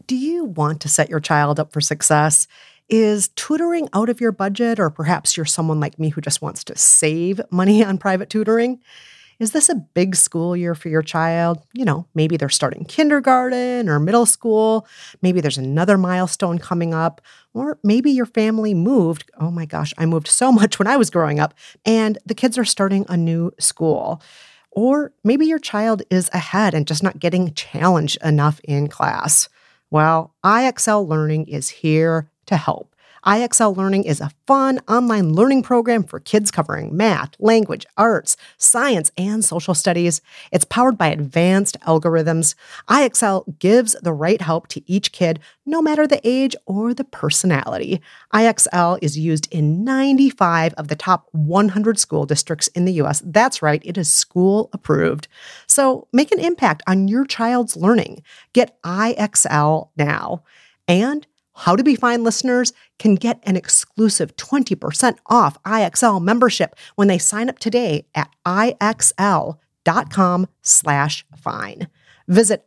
Do you want to set your child up for success? Is tutoring out of your budget, or perhaps you're someone like me who just wants to save money on private tutoring? Is this a big school year for your child? Maybe they're starting kindergarten or middle school. Maybe there's another milestone coming up. Or maybe your family moved. Oh my gosh, I moved so much when I was growing up, and the kids are starting a new school. Or maybe your child is ahead and just not getting challenged enough in class. Well, IXL Learning is here to help. IXL Learning is a fun online learning program for kids covering math, language, arts, science, and social studies. It's powered by advanced algorithms. IXL gives the right help to each kid, no matter the age or the personality. IXL is used in 95 of the top 100 school districts in the U.S. That's right, it is school approved. So make an impact on your child's learning. Get IXL now. And How to Be Fine listeners can get an exclusive 20% off IXL membership when they sign up today at IXL.com/fine. Visit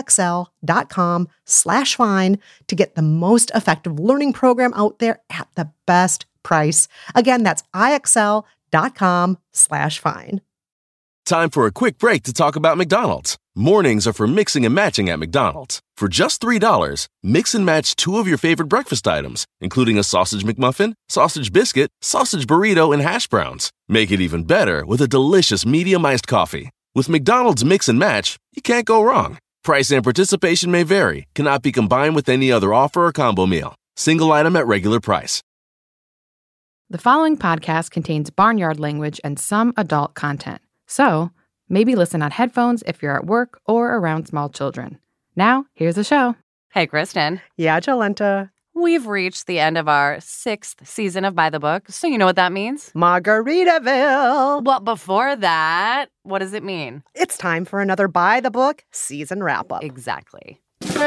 IXL.com/fine to get the most effective learning program out there at the best price. Again, that's IXL.com/fine. Time for a quick break to talk about McDonald's. Mornings are for mixing and matching at McDonald's. For just $3, mix and match 2 of your favorite breakfast items, including a sausage McMuffin, sausage biscuit, sausage burrito, and hash browns. Make it even better with a delicious medium iced coffee. With McDonald's Mix and Match, you can't go wrong. Price and participation may vary, cannot be combined with any other offer or combo meal. Single item at regular price. The following podcast contains barnyard language and some adult content. So, maybe listen on headphones if you're at work or around small children. Now, here's the show. Hey, Kristen. Yeah, Jolenta. We've reached the end of our 6th season of By the Book, so you know what that means? Margaritaville. Well, before that, what does it mean? It's time for another By the Book season wrap-up. Exactly.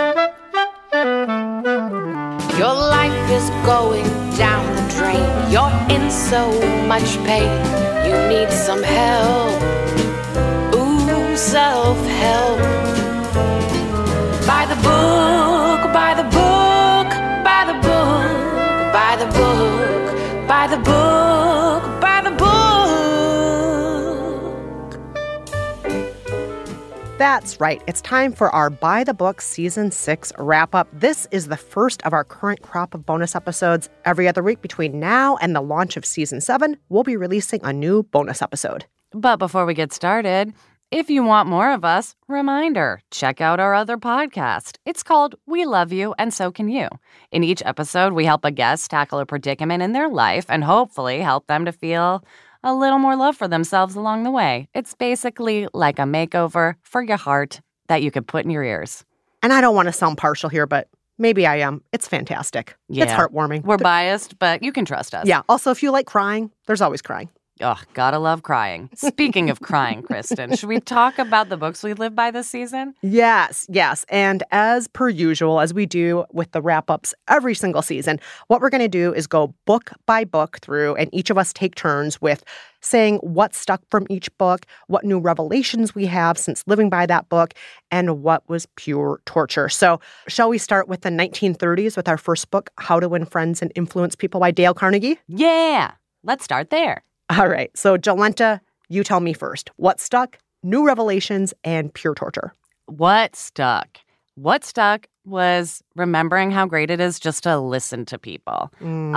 Your life is going down the drain. You're in so much pain. You need some help. Ooh, self-help. By the book, by the book, by the book, by the book, by the book, by the book. That's right. It's time for our By the Book Season 6 wrap-up. This is the first of our current crop of bonus episodes. Every other week between now and the launch of Season 7, we'll be releasing a new bonus episode. But before we get started, if you want more of us, reminder, check out our other podcast. It's called We Love You, and So Can You. In each episode, we help a guest tackle a predicament in their life and hopefully help them to feel a little more love for themselves along the way. It's basically like a makeover for your heart that you could put in your ears. And I don't want to sound partial here, but maybe I am. It's fantastic. Yeah. It's heartwarming. We're biased, but you can trust us. Yeah. Also, if you like crying, there's always crying. Oh, gotta love crying. Speaking of crying, Kristen, should we talk about the books we live by this season? Yes. And as per usual, as we do with the wrap-ups every single season, what we're going to do is go book by book through, and each of us take turns with saying what stuck from each book, what new revelations we have since living by that book, and what was pure torture. So shall we start with the 1930s with our first book, How to Win Friends and Influence People by Dale Carnegie? Yeah, let's start there. All right. So, Jolenta, you tell me first. What stuck, new revelations, and pure torture? What stuck? What stuck was remembering how great it is just to listen to people.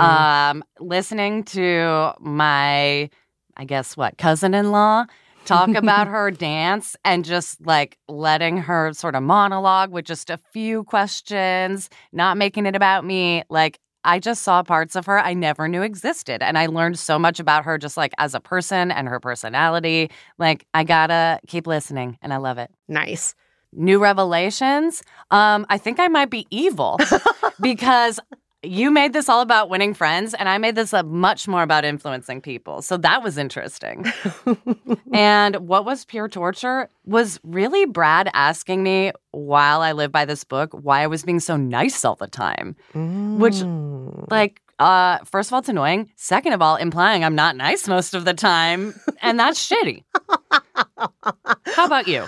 Listening to my, cousin-in-law talk about her dance and just letting her sort of monologue with just a few questions, not making it about me. I just saw parts of her I never knew existed. And I learned so much about her just as a person and her personality. I gotta keep listening, and I love it. Nice. New revelations? I think I might be evil because you made this all about winning friends, and I made this much more about influencing people. So that was interesting. And what was pure torture was really Brad asking me while I lived by this book why I was being so nice all the time. Which, First of all, it's annoying. Second of all, implying I'm not nice most of the time, and that's shitty. How about you?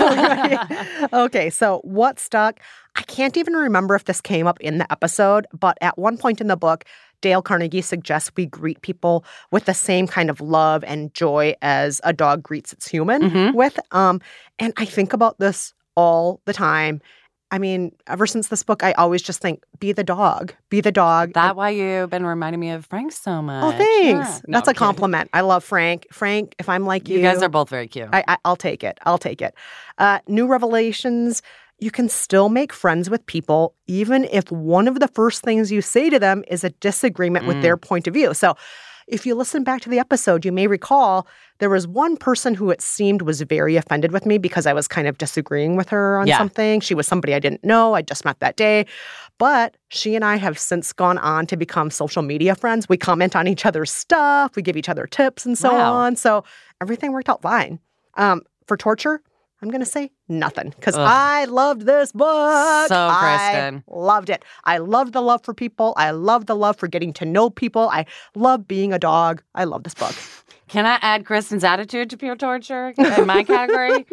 Okay, so what stuck? I can't even remember if this came up in the episode, but at one point in the book, Dale Carnegie suggests we greet people with the same kind of love and joy as a dog greets its human with. And I think about this all the time. I mean, ever since this book, I always just think, be the dog. Be the dog. That's why you've been reminding me of Frank so much. Oh, thanks. Yeah. No, That's a compliment. I love Frank. Frank, if I'm like you. You guys are both very cute. I'll take it. I'll take it. New revelations. You can still make friends with people, even if one of the first things you say to them is a disagreement with their point of view. So if you listen back to the episode, you may recall there was one person who it seemed was very offended with me because I was kind of disagreeing with her on something. She was somebody I didn't know. I just met that day. But she and I have since gone on to become social media friends. We comment on each other's stuff. We give each other tips and so on. So everything worked out fine. For torture, I'm going to say nothing because I loved this book. So, Kristen. I loved it. I loved the love for people. I love the love for getting to know people. I love being a dog. I love this book. Can I add Kristen's attitude to pure torture in my category?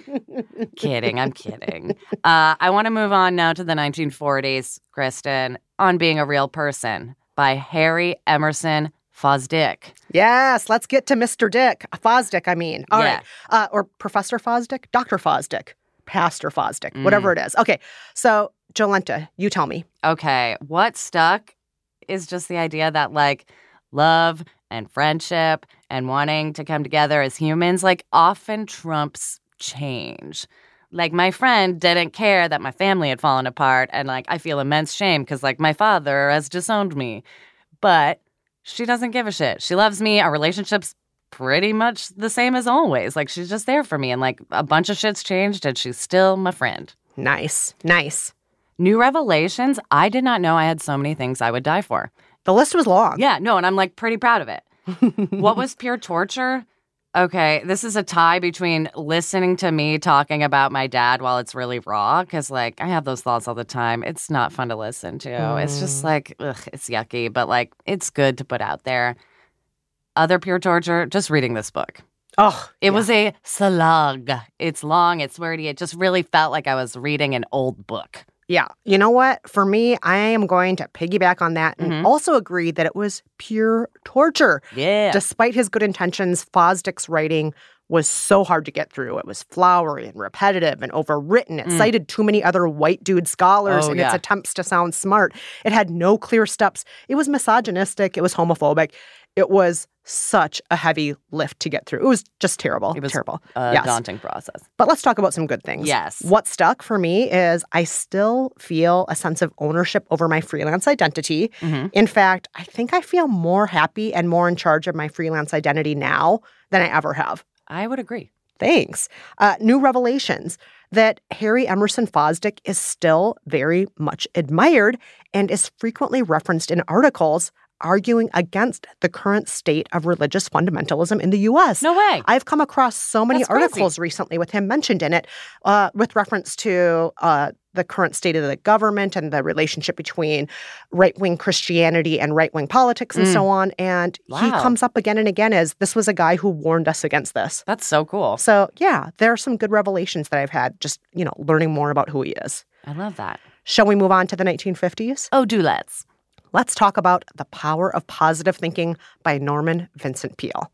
Kidding. I'm kidding. I want to move on now to the 1940s, Kristen, On Being a Real Person by Harry Emerson Fosdick. Yes, let's get to Mr. Dick. Fosdick, I mean. All right. Or Professor Fosdick, Dr. Fosdick, Pastor Fosdick, whatever it is. Okay, so Jolenta, you tell me. Okay, what stuck is just the idea that, like, love and friendship and wanting to come together as humans, like, often trumps change. Like, my friend didn't care that my family had fallen apart, and, like, I feel immense shame because, like, my father has disowned me. But she doesn't give a shit. She loves me. Our relationship's pretty much the same as always. Like, she's just there for me. And, like, a bunch of shit's changed, and she's still my friend. Nice. Nice. New revelations. I did not know I had so many things I would die for. The list was long. Yeah, no, and I'm, like, pretty proud of it. What was pure torture? Okay, this is a tie between listening to me talking about my dad while it's really raw, because, like, I have those thoughts all the time. It's not fun to listen to. It's just, like, ugh, it's yucky, but, like, it's good to put out there. Other pure torture, just reading this book. Oh, It was a slog. It's long, it's wordy. It just really felt like I was reading an old book. Yeah. You know what? For me, I am going to piggyback on that and also agree that it was pure torture. Yeah. Despite his good intentions, Fosdick's writing was so hard to get through. It was flowery and repetitive and overwritten. It cited too many other white dude scholars in its attempts to sound smart. It had no clear steps. It was misogynistic. It was homophobic. It was such a heavy lift to get through. It was just terrible. It was terrible. a daunting process. But let's talk about some good things. Yes. What stuck for me is I still feel a sense of ownership over my freelance identity. In fact, I think I feel more happy and more in charge of my freelance identity now than I ever have. I would agree. Thanks. New revelations that Harry Emerson Fosdick is still very much admired and is frequently referenced in articles arguing against the current state of religious fundamentalism in the U.S. No way. I've come across so many That's crazy. articles recently with him mentioned in it with reference to the current state of the government and the relationship between right-wing Christianity and right-wing politics and so on. And he comes up again and again as this was a guy who warned us against this. That's so cool. So, yeah, there are some good revelations that I've had just, learning more about who he is. I love that. Shall we move on to the 1950s? Oh, do let's. Let's talk about The Power of Positive Thinking by Norman Vincent Peale.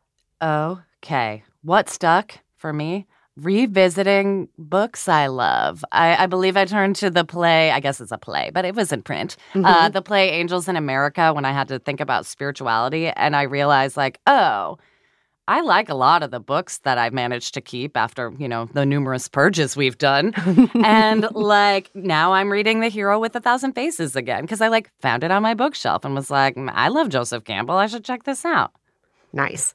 Okay. What stuck for me? Revisiting books I love. I believe I turned to the play, I guess it's a play, but it was in print. The play Angels in America when I had to think about spirituality. And I realized, like, oh, I like a lot of the books that I've managed to keep after, the numerous purges we've done. And, like, now I'm reading The Hero with 1,000 Faces again because I, found it on my bookshelf and was like, I love Joseph Campbell. I should check this out. Nice.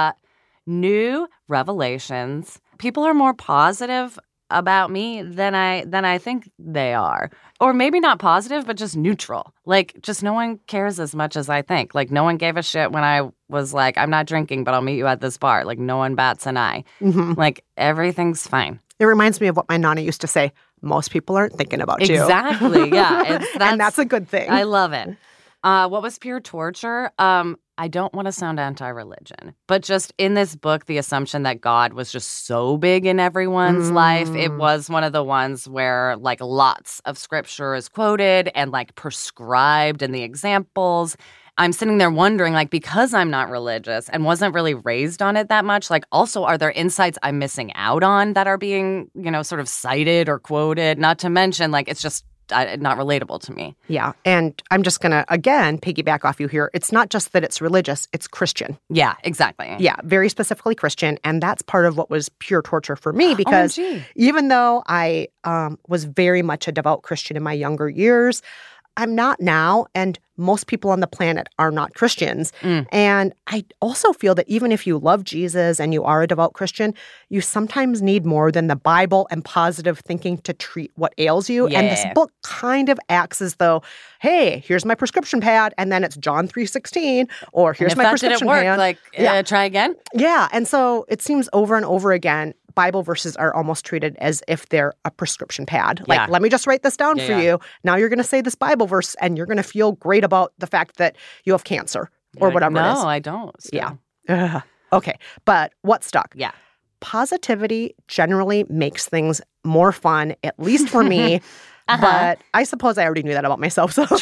New revelations. People are more positive about me than I think they are. Or maybe not positive, but just neutral. Like, just no one cares as much as I think. Like, no one gave a shit when I was like, I'm not drinking, but I'll meet you at this bar. Like, no one bats an eye. Like, everything's fine. It reminds me of what my Nana used to say. Most people aren't thinking about you. Exactly, yeah. And that's a good thing. I love it. What was pure torture? I don't want to sound anti-religion, but just in this book, the assumption that God was just so big in everyone's life, it was one of the ones where like lots of scripture is quoted and like prescribed in the examples. I'm sitting there wondering, like, because I'm not religious and wasn't really raised on it that much, like, also, are there insights I'm missing out on that are being, sort of cited or quoted? Not to mention, like, it's just not relatable to me. Yeah. And I'm just going to, again, piggyback off you here. It's not just that it's religious, it's Christian. Yeah, exactly. Yeah, very specifically Christian. And that's part of what was pure torture for me because even though I was very much a devout Christian in my younger years, I'm not now, and most people on the planet are not Christians. And I also feel that even if you love Jesus and you are a devout Christian, you sometimes need more than the Bible and positive thinking to treat what ails you. Yeah. And this book kind of acts as though, hey, here's my prescription pad, and then it's John 3:16, or here's my prescription pad. Didn't work, try again? Yeah, and so it seems over and over again, Bible verses are almost treated as if they're a prescription pad. Like, let me just write this down for you. Now you're going to say this Bible verse, and you're going to feel great about the fact that you have cancer or whatever it is. No, I don't. Still. Yeah. Okay, but what stuck? Yeah. Positivity generally makes things more fun, at least for me. But I suppose I already knew that about myself. So.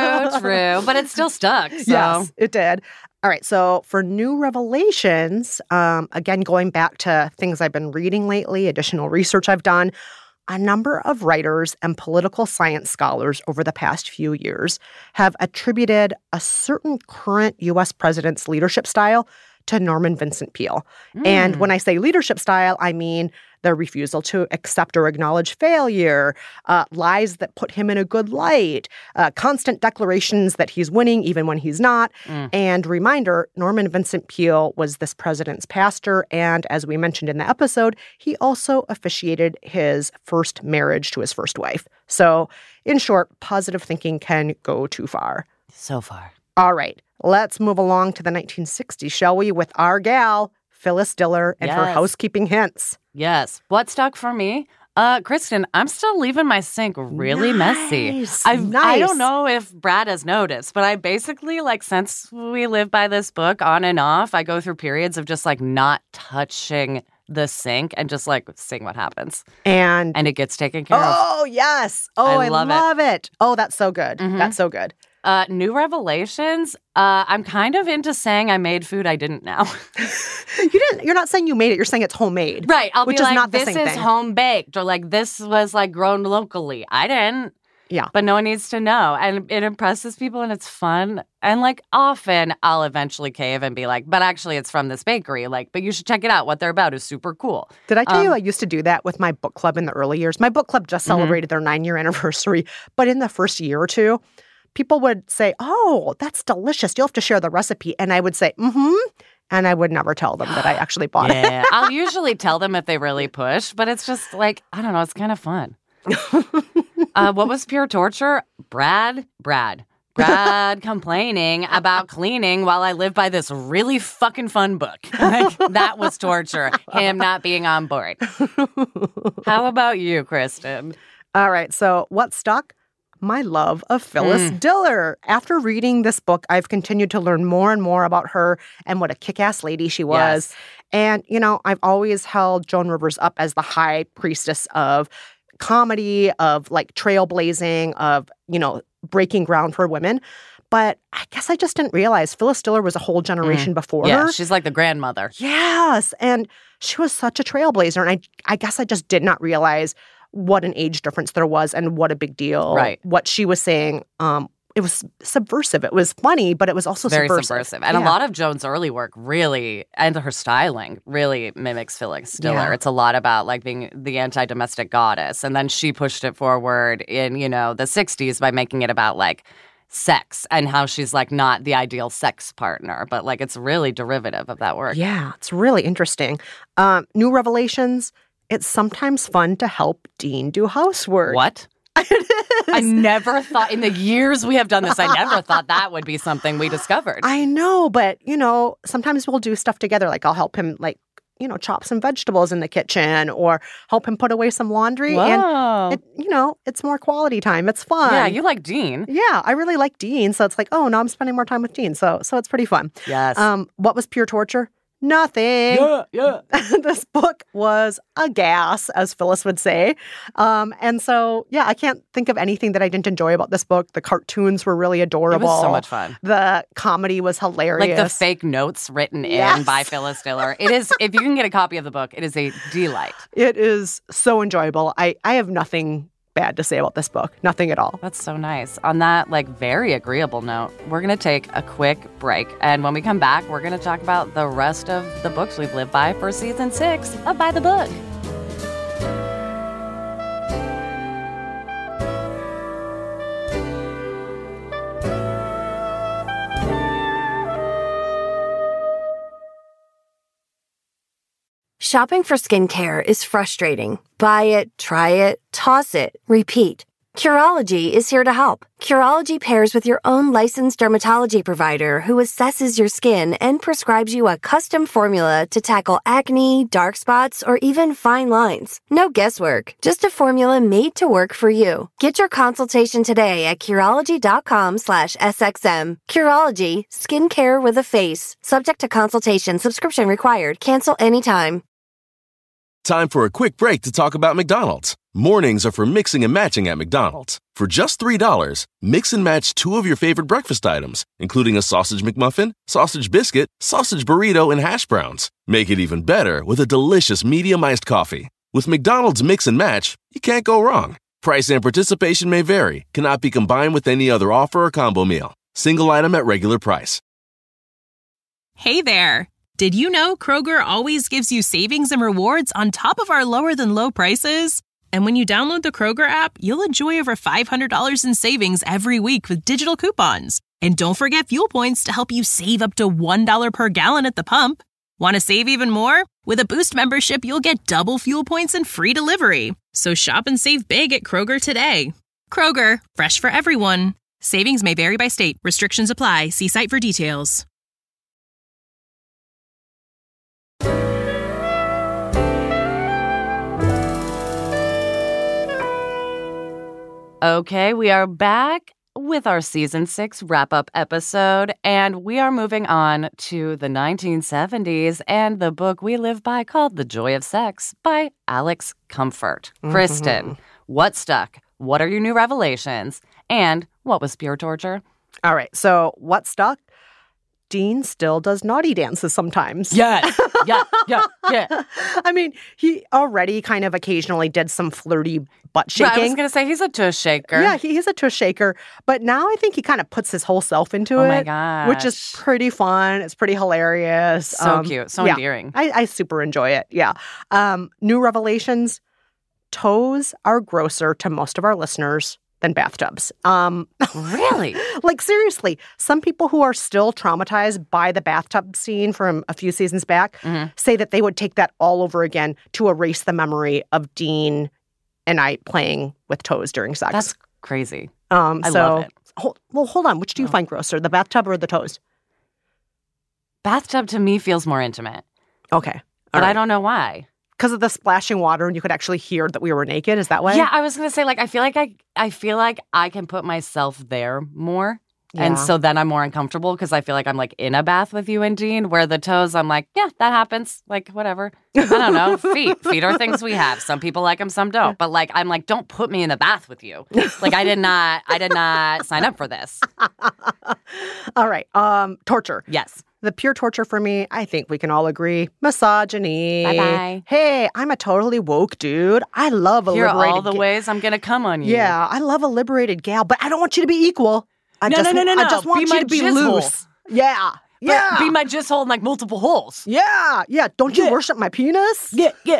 True. But it still stuck. So. Yes, it did. All right. So for new revelations, again, going back to things I've been reading lately, additional research I've done, a number of writers and political science scholars over the past few years have attributed a certain current U.S. president's leadership style to Norman Vincent Peale. And when I say leadership style, I mean their refusal to accept or acknowledge failure, lies that put him in a good light, constant declarations that he's winning even when he's not. And reminder, Norman Vincent Peale was this president's pastor, and as we mentioned in the episode, he also officiated his first marriage to his first wife. So, in short, positive thinking can go too far. So far. All right, let's move along to the 1960s, shall we, with our gal, Phyllis Diller, and her housekeeping hints. Yes. What stuck for me? Kristen, I'm still leaving my sink really messy. I don't know if Brad has noticed, but I basically, since we live by this book on and off, I go through periods of just, not touching the sink and just, seeing what happens. And it gets taken care of. Oh, yes. Oh, I love it. Oh, that's so good. That's so good. New revelations. I'm kind of into saying I made food I didn't know. You're not saying you made it. You're saying it's homemade. Right. Which be is not the this same is thing. home baked, or this was grown locally. I didn't. Yeah. But no one needs to know. And it impresses people and it's fun. And often I'll eventually cave and be but actually it's from this bakery. But you should check it out. What they're about is super cool. Did I tell you I used to do that with my book club in the early years? My book club just celebrated their 9-year anniversary. But in the first year or two, people would say, oh, that's delicious. You'll have to share the recipe. And I would say, and I would never tell them that I actually bought it. Yeah, I'll usually tell them if they really push, but it's just I don't know, it's kind of fun. What was pure torture? Brad complaining about cleaning while I live by this really fucking fun book. That was torture, him not being on board. How about you, Kristen? All right, so what stuck? My love of Phyllis Diller. After reading this book, I've continued to learn more and more about her and what a kick-ass lady she was. Yes. And, I've always held Joan Rivers up as the high priestess of comedy, of trailblazing, of, breaking ground for women. But I guess I just didn't realize Phyllis Diller was a whole generation before her. Yeah, she's like the grandmother. Yes. And she was such a trailblazer. And I guess I just did not realize what an age difference there was and what a big deal. Right. What she was saying, it was subversive. It was funny, but it was also very subversive. And a lot of Joan's early work really, and her styling, really mimics Phyllis Diller. Yeah. It's a lot about being the anti-domestic goddess. And then she pushed it forward in, the 60s by making it about sex and how she's not the ideal sex partner. But it's really derivative of that work. Yeah, it's really interesting. New revelations. It's sometimes fun to help Dean do housework. What? It is. I never thought, in the years we have done this, I never thought that would be something we discovered. I know, but, sometimes we'll do stuff together. I'll help him, chop some vegetables in the kitchen or help him put away some laundry. Whoa. And, it's more quality time. It's fun. Yeah, you like Dean. Yeah, I really like Dean. So it's like, oh, now I'm spending more time with Dean. So it's pretty fun. Yes. What was pure torture? Nothing. Yeah. This book was a gas, as Phyllis would say. And so, I can't think of anything that I didn't enjoy about this book. The cartoons were really adorable. It was so much fun. The comedy was hilarious. Like the fake notes written in by Phyllis Diller. It is, if you can get a copy of the book, it is a delight. It is so enjoyable. I have nothing bad to say about this book. Nothing at all. That's so nice. On that, very agreeable note, we're going to take a quick break. And when we come back, we're going to talk about the rest of the books we've lived by for season 6 of By the Book. Shopping for skincare is frustrating. Buy it, try it, toss it, repeat. Curology is here to help. Curology pairs with your own licensed dermatology provider who assesses your skin and prescribes you a custom formula to tackle acne, dark spots, or even fine lines. No guesswork, just a formula made to work for you. Get your consultation today at Curology.com/SXM. Curology, skincare with a face. Subject to consultation, subscription required. Cancel anytime. Time for a quick break to talk about McDonald's. Mornings are for mixing and matching at McDonald's. For just $3, mix and match 2 of your favorite breakfast items, including a sausage McMuffin, sausage biscuit, sausage burrito, and hash browns. Make it even better with a delicious medium iced coffee. With McDonald's Mix and Match, you can't go wrong. Price and participation may vary, cannot be combined with any other offer or combo meal. Single item at regular price. Hey there! Did you know Kroger always gives you savings and rewards on top of our lower-than-low prices? And when you download the Kroger app, you'll enjoy over $500 in savings every week with digital coupons. And don't forget fuel points to help you save up to $1 per gallon at the pump. Want to save even more? With a Boost membership, you'll get double fuel points and free delivery. So shop and save big at Kroger today. Kroger, fresh for everyone. Savings may vary by state. Restrictions apply. See site for details. Okay, we are back with our season 6 wrap-up episode, and we are moving on to the 1970s and the book we live by called The Joy of Sex by Alex Comfort. Kristen, what stuck? What are your new revelations? And what was pure torture? All right, so what stuck? Dean still does naughty dances sometimes. Yes. Yeah. I mean, he already kind of occasionally did some flirty butt shaking. Right, I was going to say he's a tush shaker. Yeah, he's a tush shaker. But now I think he kind of puts his whole self into it. Oh, my gosh. Which is pretty fun. It's pretty hilarious. So cute. So endearing. I super enjoy it. Yeah. New revelations. Toes are grosser to most of our listeners than bathtubs. Really? Like, seriously, some people who are still traumatized by the bathtub scene from a few seasons back say that they would take that all over again to erase the memory of Dean and I playing with toes during sex. That's crazy. I love it. Hold on. Which do you find grosser, the bathtub or the toes? Bathtub to me feels more intimate. Okay. But I don't know why. Because of the splashing water and you could actually hear that we were naked? Is that why? Yeah, I was going to say, I feel like I can put myself there more. Yeah. And so then I'm more uncomfortable because I feel like I'm in a bath with you and Dean, where the toes, I'm like, yeah, that happens. Whatever. I don't know. Feet are things we have. Some people like them, some don't. But I'm like, don't put me in the bath with you. I did not sign up for this. All right. Torture. Yes. The pure torture for me, I think we can all agree, misogyny. Bye-bye. Hey, I'm a totally woke dude. I love a Here are liberated all the ways I'm going to come on you. Yeah, I love a liberated gal, but I don't want you to be equal. I just want you to be loose. Yeah. But be my jizz hole in multiple holes. Yeah. Don't you worship my penis? Yeah.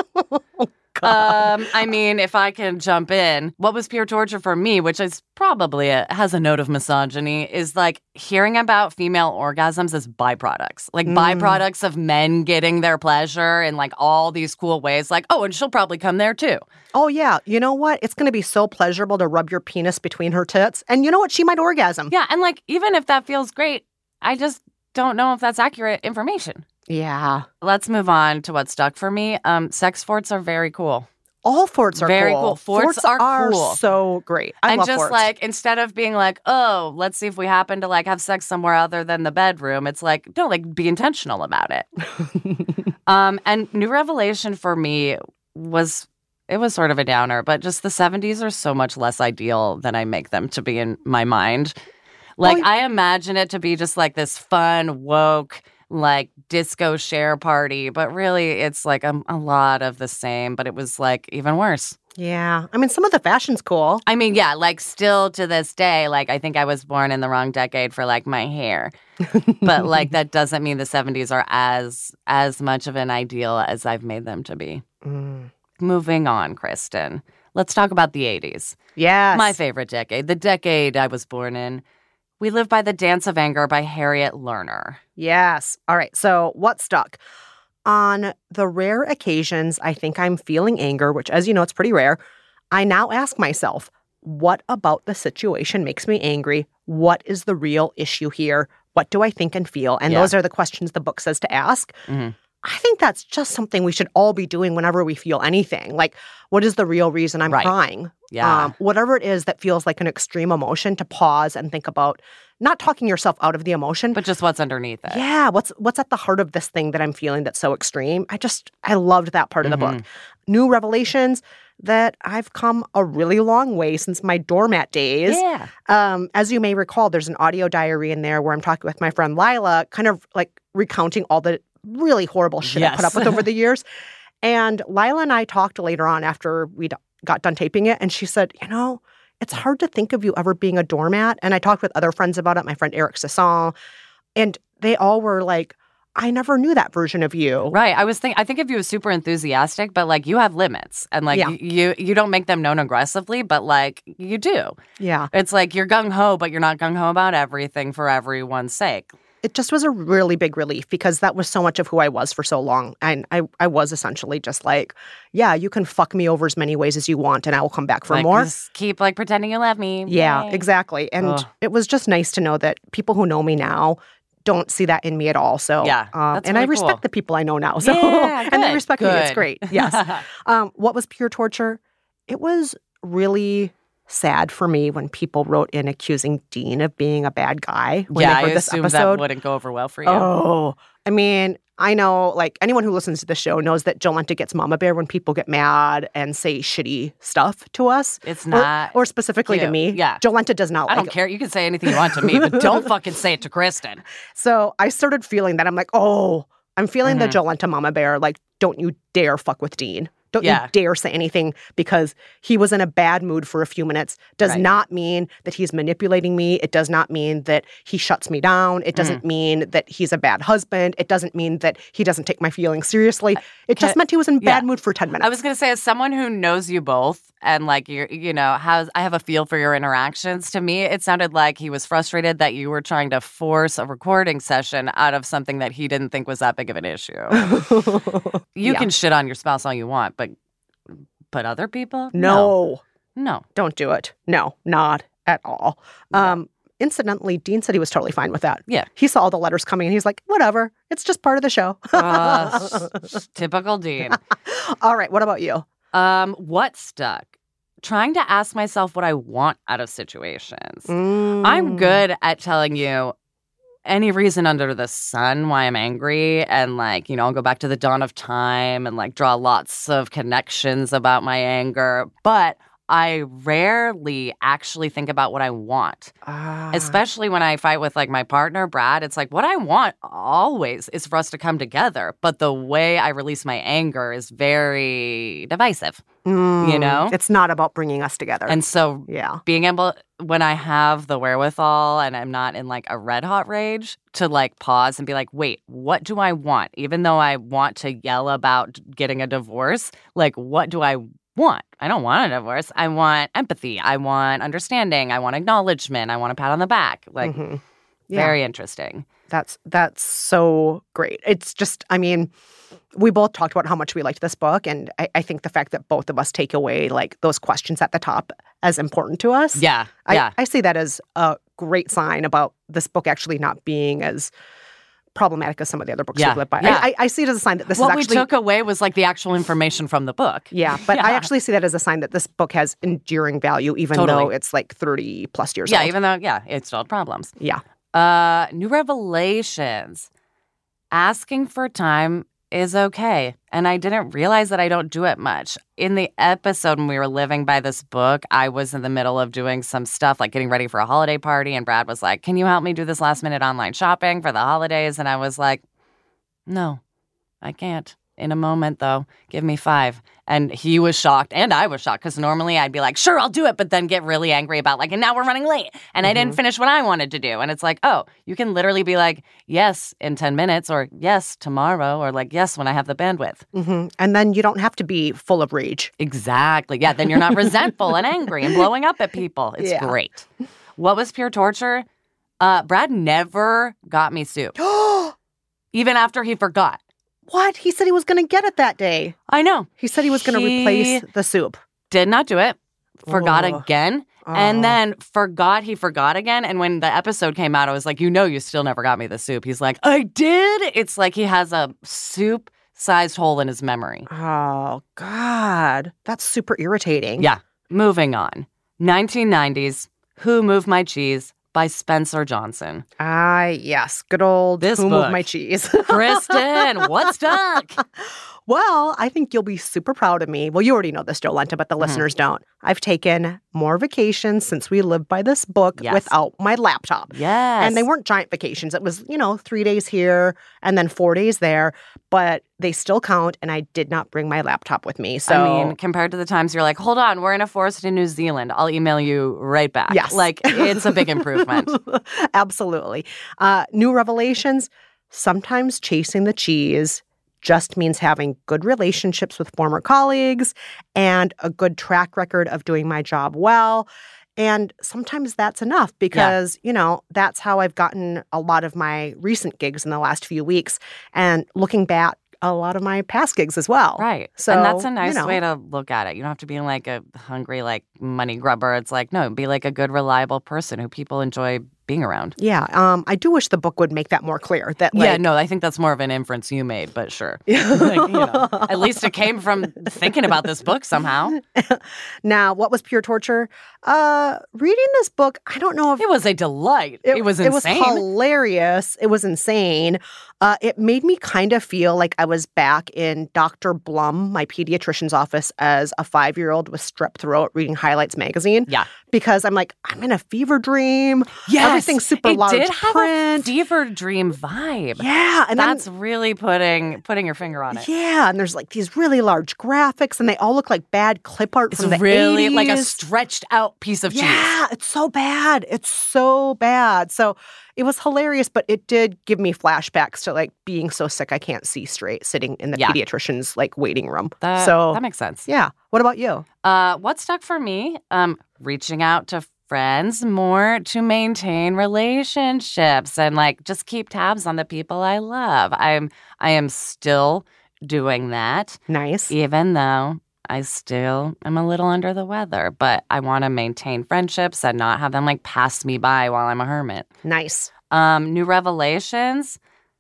I mean, if I can jump in, what was pure torture for me, which is probably has a note of misogyny, is hearing about female orgasms as byproducts. Byproducts of men getting their pleasure in all these cool ways. And she'll probably come there too. Oh, yeah. You know what? It's going to be so pleasurable to rub your penis between her tits. And you know what? She might orgasm. Yeah. And even if that feels great, I just don't know if that's accurate information. Yeah. Let's move on to what stuck for me. Sex forts are very cool. All forts are very cool. Forts are cool. So great. I love just forts. like, instead of being like, oh, let's see if we happen to like have sex somewhere other than the bedroom, it's like, no, like be intentional about it. And New Revelation for me was sort of a downer, but just the 70s are so much less ideal than I make them to be in my mind. Like, I imagine it to be just like this fun, woke, like disco share party, but really it's like a lot of the same, but it was like even worse. Yeah. I mean, some of the fashion's cool. I mean, yeah, like still to this day, like I think I was born in the wrong decade for like my hair. But like that doesn't mean the 70s are as much of an ideal as I've made them to be. Moving on, Kristen. Let's talk about the 80s. Yes. My favorite decade, the decade I was born in. We Live by the Dance of Anger by Harriet Lerner. Yes. All right. So what stuck? On the rare occasions I think I'm feeling anger, which, as you know, it's pretty rare, I now ask myself, what about the situation makes me angry? What is the real issue here? What do I think and feel? And those are the questions the book says to ask. Mm-hmm. I think that's just something we should all be doing whenever we feel anything. Like, what is the real reason I'm crying? Yeah. Whatever it is that feels like an extreme emotion, to pause and think about, not talking yourself out of the emotion, but just what's underneath it. Yeah, what's at the heart of this thing that I'm feeling that's so extreme. I loved that part of the book. New revelations that I've come a really long way since my doormat days. Yeah. As you may recall, there's an audio diary in there where I'm talking with my friend Lila, kind of like recounting all the really horrible shit I put up with over the years. And Lila and I talked later on after we got done taping it, and she said, you know, it's hard to think of you ever being a doormat. And I talked with other friends about it, my friend Eric Sasson, and they all were like, I never knew that version of you. Right. I think of you as super enthusiastic, but like you have limits, and like you don't make them known aggressively, but like you do. Yeah. It's like you're gung-ho, but you're not gung-ho about everything for everyone's sake. It just was a really big relief because that was so much of who I was for so long. And I was essentially just like, yeah, you can fuck me over as many ways as you want and I will come back for like, more. Just keep like pretending you love me. Yeah, Yay. exactly. And it was just nice to know that people who know me now don't see that in me at all. So yeah, that's and really I respect cool. the people I know now. So Yeah, and they respect me. It's good. great. Yes. What was pure torture? It was really sad for me when people wrote in accusing Dean of being a bad guy when they heard this assume episode. that wouldn't go over well for you. Oh, I mean, I know, like, anyone who listens to the show knows that Jolenta gets mama bear when people get mad and say shitty stuff to us. It's not or specifically to cute. me. Yeah. Jolenta does not I don't like care. You can say anything you want to me, but don't fucking say it to Kristen. So I started feeling that. I'm like, oh, I'm feeling the Jolenta mama bear. Like, don't you dare fuck with Dean. Don't you dare say anything because he was in a bad mood for a few minutes. Does not mean that he's manipulating me. It does not mean that he shuts me down. It doesn't mean that he's a bad husband. It doesn't mean that he doesn't take my feelings seriously. It just meant he was in bad mood for 10 minutes. I was going to say, as someone who knows you both and like I have a feel for your interactions. To me, it sounded like he was frustrated that you were trying to force a recording session out of something that he didn't think was that big of an issue. You can shit on your spouse all you want, but other people? No. Don't do it. No, not at all. Incidentally, Dean said he was totally fine with that. Yeah. He saw all the letters coming and he's like, whatever. It's just part of the show. Typical Dean. All right. What about you? What stuck? Trying to ask myself what I want out of situations. I'm good at telling you any reason under the sun why I'm angry, and like, I'll go back to the dawn of time and like draw lots of connections about my anger, but I rarely actually think about what I want. Especially when I fight with like my partner, Brad. It's like what I want always is for us to come together. But the way I release my anger is very divisive, It's not about bringing us together. And so being able, when I have the wherewithal and I'm not in like a red hot rage, to like pause and be like, wait, what do I want? Even though I want to yell about getting a divorce, like what do I want? I don't want a divorce. I want empathy. I want understanding. I want acknowledgement. I want a pat on the back. Like, very interesting. That's so great. It's just, I mean, we both talked about how much we liked this book, and I think the fact that both of us take away like those questions at the top as important to us. I see that as a great sign about this book actually not being as problematic as some of the other books Yeah, we've lived by. yeah. I see it as a sign that this What is we actually... took away was like the actual information from the book. Yeah, but I actually see that as a sign that this book has enduring value, even Totally. though it's like 30 plus years Yeah, old. even though, it still had problems. Yeah. New revelations. Asking for time is okay. And I didn't realize that I don't do it much. In the episode when we were living by this book, I was in the middle of doing some stuff, like getting ready for a holiday party. And Brad was like, can you help me do this last minute online shopping for the holidays? And I was like, no, I can't. In a moment, though, give me 5. And he was shocked, and I was shocked, because normally I'd be like, sure, I'll do it, but then get really angry about, like, and now we're running late, and I didn't finish what I wanted to do. And it's like, oh, you can literally be like, yes, in 10 minutes, or yes, tomorrow, or like, yes, when I have the bandwidth. Mm-hmm. And then you don't have to be full of rage. Exactly. Yeah, then you're not resentful and angry and blowing up at people. It's great. What was pure torture? Brad never got me soup, even after he forgot. What? He said he was going to get it that day. I know. He said he was going to replace the soup. Did not do it. Forgot Oh. again. And then he forgot again. And when the episode came out, I was like, you still never got me the soup. He's like, I did. It's like he has a soup-sized hole in his memory. Oh, God. That's super irritating. Yeah. Moving on. 1990s, Who Moved My Cheese by Spencer Johnson. Yes. Good old This Who book. Moved My Cheese. Kristen, what's stuck? Well, I think you'll be super proud of me. Well, you already know this, Jolenta, but the listeners don't. I've taken more vacations since we lived by this book without my laptop. Yes. And they weren't giant vacations. It was, 3 days here and then 4 days there, but they still count, and I did not bring my laptop with me. So, I mean, compared to the times you're like, hold on, we're in a forest in New Zealand. I'll email you right back. Yes. Like, it's a big improvement. Absolutely. New revelations, sometimes chasing the cheese just means having good relationships with former colleagues and a good track record of doing my job well. And sometimes that's enough because, that's how I've gotten a lot of my recent gigs in the last few weeks. And looking back, a lot of my past gigs as well. Right. So, and that's a nice way to look at it. You don't have to be like a hungry, like, money grubber. It's like, no, be like a good, reliable person who people enjoy being around. Yeah. I do wish the book would make that more clear. That I think that's more of an inference you made, but sure. At least it came from thinking about this book somehow. Now, what was pure torture? Reading this book, I don't know if... It was a delight. It was insane. It was hilarious. It was insane. It made me kind of feel like I was back in Dr. Blum, my pediatrician's office, as a 5-year-old with strep throat reading Highlights magazine. Yeah. Because I'm like, I'm in a fever dream. Yes. Everything's super large print. It did have print. a fever dream vibe. Yeah. And that's really putting your finger on it. Yeah. And there's like these really large graphics, and they all look like bad clip art from the 80s. It's really like a stretched out piece of cheese. Yeah, it's so bad. It's so bad. So it was hilarious, but it did give me flashbacks to like being so sick I can't see straight, sitting in the pediatrician's like waiting room. That makes sense. Yeah. What about you? What stuck for me? Reaching out to friends more to maintain relationships and like just keep tabs on the people I love. I am still doing that. Nice. Even though I still am a little under the weather, but I want to maintain friendships and not have them like pass me by while I'm a hermit. Nice. New revelations.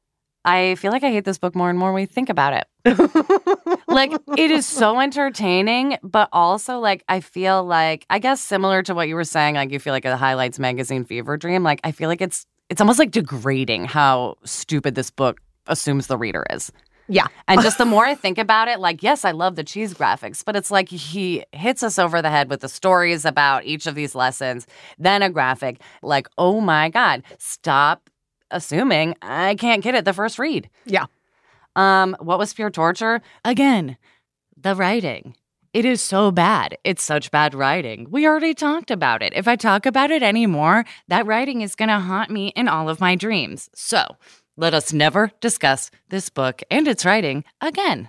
I feel like I hate this book more and more when we think about it. Like, it is so entertaining, but also, like, I feel like, I guess similar to what you were saying, like, you feel like a Highlights magazine fever dream. Like, I feel like it's almost like degrading how stupid this book assumes the reader is. Yeah. And just the more I think about it, like, yes, I love the cheese graphics, but it's like he hits us over the head with the stories about each of these lessons, then a graphic. Like, oh my God, stop assuming I can't get it the first read. Yeah. What was pure torture? Again, the writing. It is so bad. It's such bad writing. We already talked about it. If I talk about it anymore, that writing is going to haunt me in all of my dreams. So let us never discuss this book and its writing again.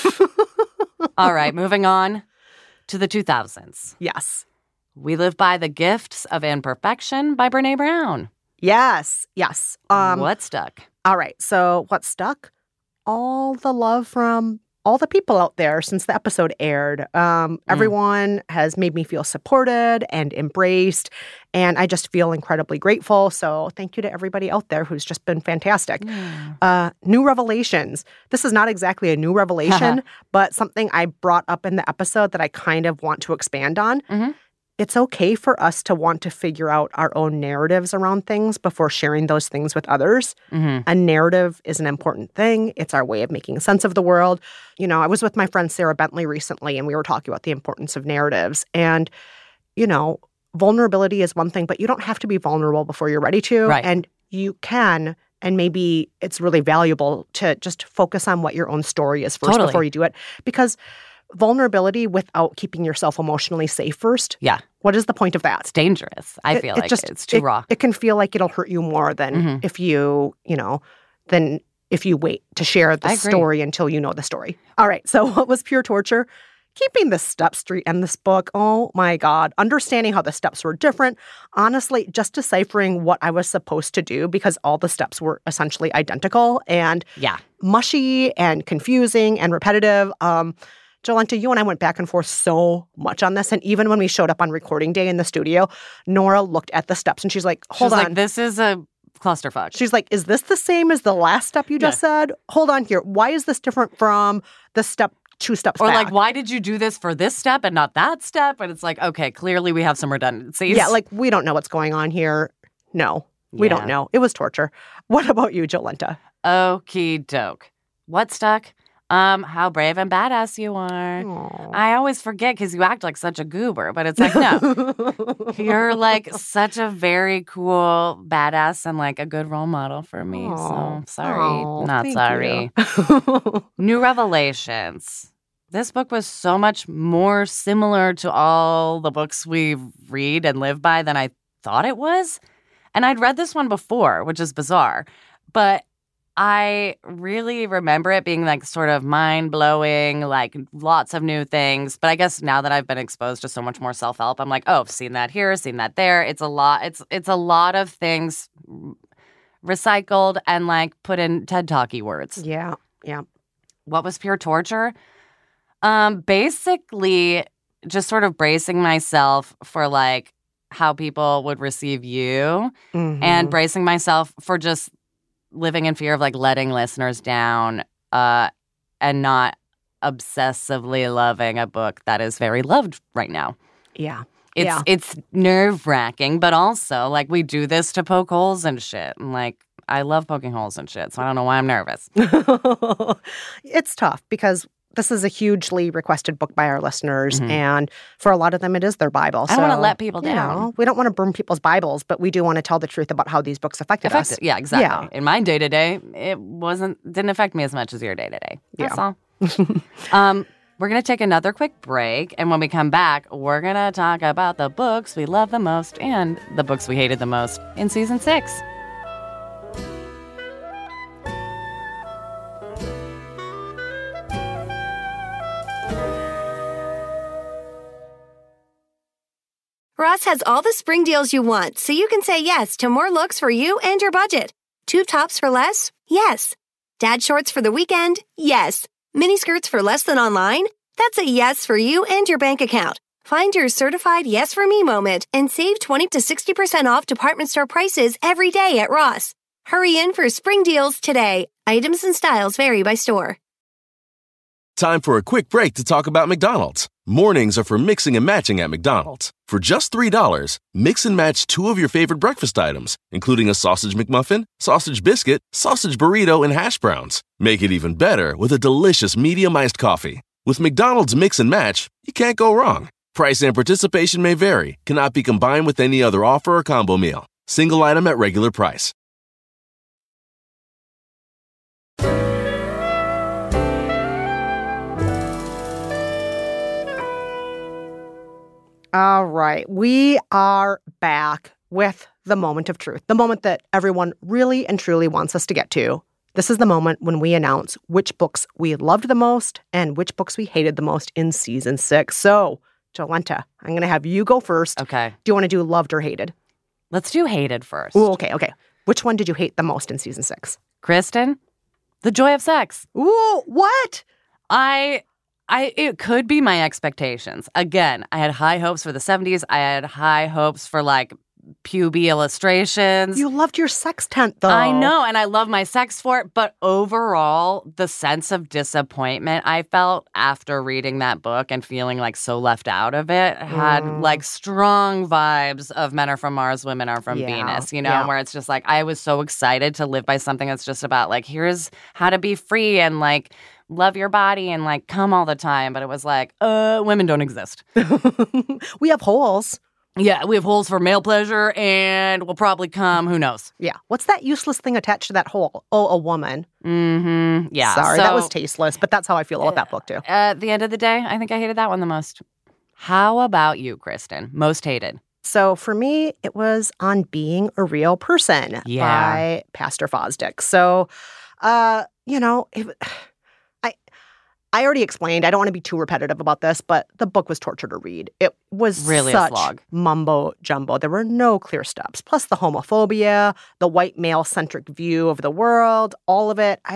All right, moving on to the 2000s. Yes. We Live by the Gifts of Imperfection by Brené Brown. Yes. Yes. What stuck? All right. So what stuck? All the love from all the people out there since the episode aired. Everyone has made me feel supported and embraced, and I just feel incredibly grateful. So thank you to everybody out there who's just been fantastic. New revelations. This is not exactly a new revelation, but something I brought up in the episode that I kind of want to expand on. It's okay for us to want to figure out our own narratives around things before sharing those things with others. A narrative is an important thing. It's our way of making sense of the world. You know, I was with my friend Sarah Bentley recently, and we were talking about the importance of narratives. And, you know, vulnerability is one thing, but you don't have to be vulnerable before you're ready to. Right. And you can, and maybe it's really valuable to just focus on what your own story is first before you do it. Because vulnerability without keeping yourself emotionally safe first. Yeah. What is the point of that? It's dangerous. I feel like it's too raw. It can feel like it'll hurt you more than if you wait to share the story until you know the story. All right. So what was pure torture? Keeping the steps straight in this book. Oh my God. Understanding how the steps were different. Honestly, just deciphering what I was supposed to do because all the steps were essentially identical and mushy and confusing and repetitive. Jolenta, you and I went back and forth so much on this. And even when we showed up on recording day in the studio, Nora looked at the steps and she's like, hold on. Like, this is a clusterfuck. She's like, is this the same as the last step you just said? Hold on here. Why is this different from the step 2 steps back? Or like, why did you do this for this step and not that step? And it's like, okay, clearly we have some redundancies. Yeah, like, we don't know what's going on here. No, we don't know. It was torture. What about you, Jolenta? Okie doke. What stuck? How brave and badass you are. Aww. I always forget because you act like such a goober, but it's like, no. You're like such a very cool badass and like a good role model for me. So sorry. Not sorry. New revelations. This book was so much more similar to all the books we read and live by than I thought it was. And I'd read this one before, which is bizarre. But I really remember it being like sort of mind-blowing, like lots of new things. But I guess now that I've been exposed to so much more self-help, I'm like, oh, I've seen that here, seen that there. It's a lot. It's a lot of things recycled and like put in TED Talky words. Yeah. What was pure torture? Basically just sort of bracing myself for like how people would receive you and bracing myself for just living in fear of like letting listeners down and not obsessively loving a book that is very loved right now. Yeah. It's nerve-wracking, but also like we do this to poke holes and shit. And like I love poking holes and shit, so I don't know why I'm nervous. It's tough because this is a hugely requested book by our listeners, and for a lot of them, it is their Bible. I don't want to let people down. We don't want to burn people's Bibles, but we do want to tell the truth about how these books affected us. Yeah, exactly. Yeah. In my day-to-day, didn't affect me as much as your day-to-day. That's all. We're going to take another quick break, and when we come back, we're going to talk about the books we love the most and the books we hated the most in Season 6. Ross has all the spring deals you want, so you can say yes to more looks for you and your budget. Tube tops for less? Yes. Dad shorts for the weekend? Yes. Mini skirts for less than online? That's a yes for you and your bank account. Find your certified yes for me moment and save 20 to 60% off department store prices every day at Ross. Hurry in for spring deals today. Items and styles vary by store. Time for a quick break to talk about McDonald's. Mornings are for mixing and matching at McDonald's. For just $3, mix and match 2 of your favorite breakfast items, including a sausage McMuffin, sausage biscuit, sausage burrito, and hash browns. Make it even better with a delicious medium iced coffee. With McDonald's Mix and Match, you can't go wrong. Price and participation may vary. Cannot be combined with any other offer or combo meal. Single item at regular price. All right, we are back with the moment of truth, the moment that everyone really and truly wants us to get to. This is the moment when we announce which books we loved the most and which books we hated the most in Season 6. So, Jolenta, I'm going to have you go first. Okay. Do you want to do loved or hated? Let's do hated first. Ooh, okay. Which one did you hate the most in Season 6? Kristen, The Joy of Sex. Ooh, what? It could be my expectations. Again, I had high hopes for the 70s. I had high hopes for like puby illustrations. You loved your sextant, though. I know, and I love my sex fort, but overall, the sense of disappointment I felt after reading that book and feeling like so left out of it had like strong vibes of Men Are From Mars, Women Are From Venus, you know, where it's just like I was so excited to live by something that's just about like, here's how to be free and like love your body and like come all the time. But it was like, women don't exist. We have holes. Yeah, we have holes for male pleasure and we'll probably come. Who knows? Yeah. What's that useless thing attached to that hole? Oh, a woman. Mm-hmm. Yeah. Sorry, that was tasteless, but that's how I feel about that book, too. At the end of the day, I think I hated that one the most. How about you, Kristen? Most hated? So for me, it was On Being a Real Person by Pastor Fosdick. So, you know, I already explained, I don't want to be too repetitive about this, but the book was torture to read. It was really such a slog. Mumbo jumbo. There were no clear steps. Plus the homophobia, the white male-centric view of the world, all of it.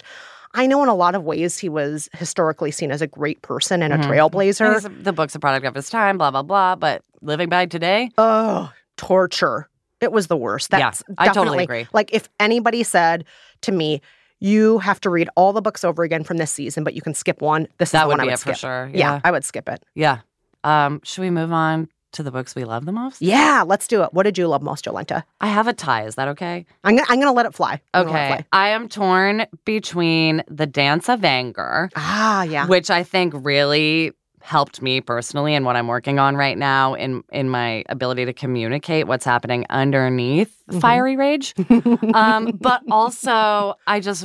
I know in a lot of ways he was historically seen as a great person and a trailblazer. The book's a product of his time, blah, blah, blah. But living by today? Oh, torture. It was the worst. That's I totally agree. Like if anybody said to me, you have to read all the books over again from this season, but you can skip one. This is the one I would skip. For sure. Yeah, I would skip it. Yeah. Should we move on to the books we love the most? Yeah, let's do it. What did you love most, Jolenta? I have a tie. Is that okay? I'm gonna let it fly. Okay. I am torn between The Dance of Anger. Which I think really helped me personally in what I'm working on right now in my ability to communicate what's happening underneath fiery rage. But also, I just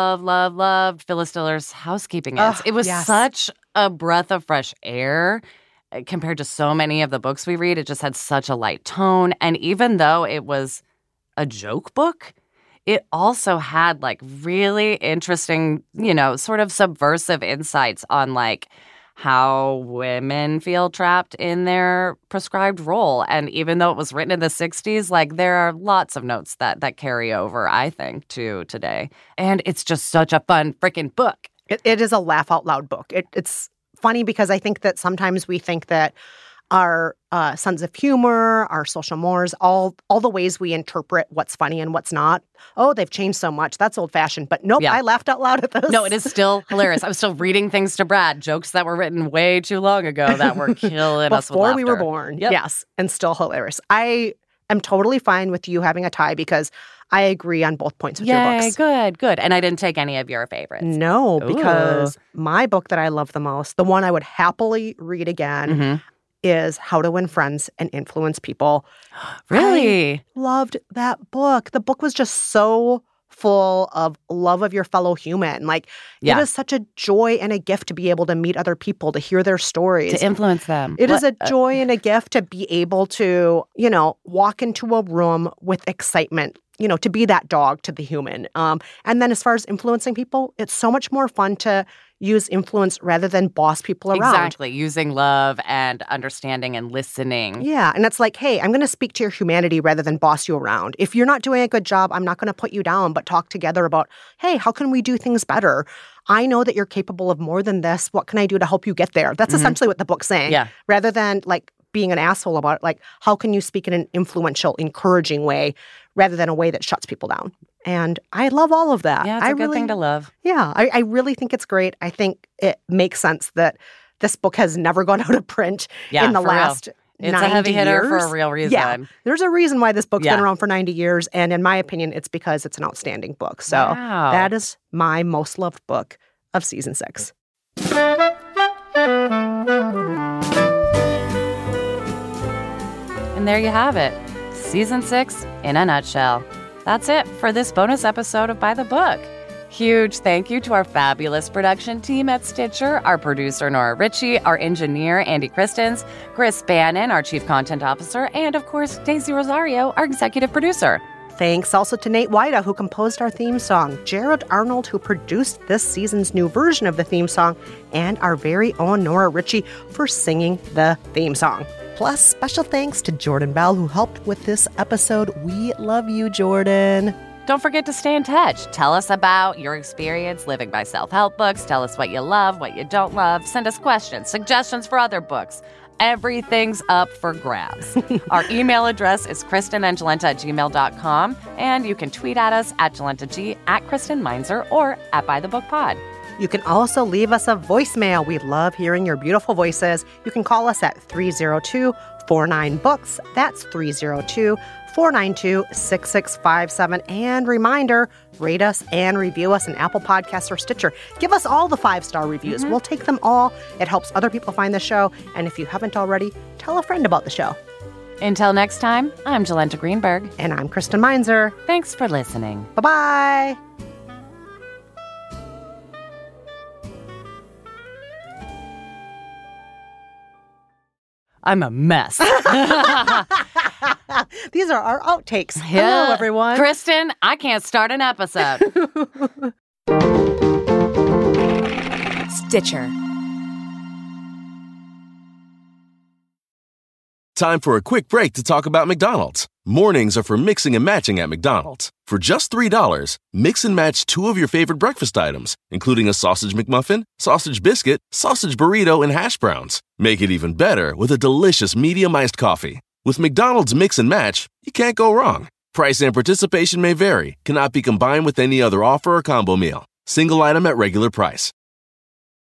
loved Phyllis Diller's housekeeping. It was such a breath of fresh air compared to so many of the books we read. It just had such a light tone. And even though it was a joke book, it also had like really interesting, you know, sort of subversive insights on like how women feel trapped in their prescribed role. And even though it was written in the 60s, like there are lots of notes that carry over, I think, to today. And it's just such a fun freaking book. It is a laugh out loud book. It's funny because I think that sometimes we think that our sense of humor, our social mores, all the ways we interpret what's funny and what's not. Oh, they've changed so much. That's old-fashioned. But nope, I laughed out loud at those. No, it is still hilarious. I was still reading things to Brad, jokes that were written way too long ago that were killing us with laughter. Before we were born. Yep. Yes, and still hilarious. I am totally fine with you having a tie because I agree on both points of your books. Good. And I didn't take any of your favorites. No, because my book that I love the most, the one I would happily read again, is How to Win Friends and Influence People. Really? I loved that book. The book was just so full of love of your fellow human. Like, it is such a joy and a gift to be able to meet other people, to hear their stories. To influence them. It is a joy and a gift to be able to, you know, walk into a room with excitement, you know, to be that dog to the human. And then as far as influencing people, it's so much more fun to use influence rather than boss people around. Exactly. Using love and understanding and listening. Yeah. And it's like, hey, I'm going to speak to your humanity rather than boss you around. If you're not doing a good job, I'm not going to put you down, but talk together about, hey, how can we do things better? I know that you're capable of more than this. What can I do to help you get there? That's essentially what the book's saying. Yeah. Rather than like being an asshole about it, like, how can you speak in an influential, encouraging way rather than a way that shuts people down? And I love all of that. Yeah, it's a good thing to love. Yeah, I really think it's great. I think it makes sense that this book has never gone out of print in the last 90 years. It's a heavy hitter for a real reason. Yeah, there's a reason why this book's been around for 90 years. And in my opinion, it's because it's an outstanding book. So that is my most loved book of season 6. And there you have it. Season 6 in a nutshell. That's it for this bonus episode of By the Book. Huge thank you to our fabulous production team at Stitcher, our producer Nora Ritchie, our engineer Andy Christens, Chris Bannon, our chief content officer, and of course Daisy Rosario, our executive producer. Thanks also to Nate Wida, who composed our theme song, Jared Arnold, who produced this season's new version of the theme song, and our very own Nora Ritchie for singing the theme song. Plus, special thanks to Jordan Bell, who helped with this episode. We love you, Jordan. Don't forget to stay in touch. Tell us about your experience living by self-help books. Tell us what you love, what you don't love. Send us questions, suggestions for other books. Everything's up for grabs. Our email address is KristenandJolenta@gmail.com, and you can tweet at us at JolentaG, at Kristen Meinzer, or at By the Book Pod. You can also leave us a voicemail. We love hearing your beautiful voices. You can call us at 302-49-BOOKS. That's 302-492-6657. And reminder, rate us and review us in Apple Podcasts or Stitcher. Give us all the 5-star reviews. We'll take them all. It helps other people find the show. And if you haven't already, tell a friend about the show. Until next time, I'm Jolenta Greenberg. And I'm Kristen Meinzer. Thanks for listening. Bye-bye. I'm a mess. These are our outtakes. Hello, everyone. Kristen, I can't start an episode. Stitcher. Time for a quick break to talk about McDonald's. Mornings are for mixing and matching at McDonald's. For just $3, mix and match 2 of your favorite breakfast items, including a sausage McMuffin, sausage biscuit, sausage burrito, and hash browns. Make it even better with a delicious medium iced coffee. With McDonald's Mix and Match, you can't go wrong. Price and participation may vary, cannot be combined with any other offer or combo meal. Single item at regular price.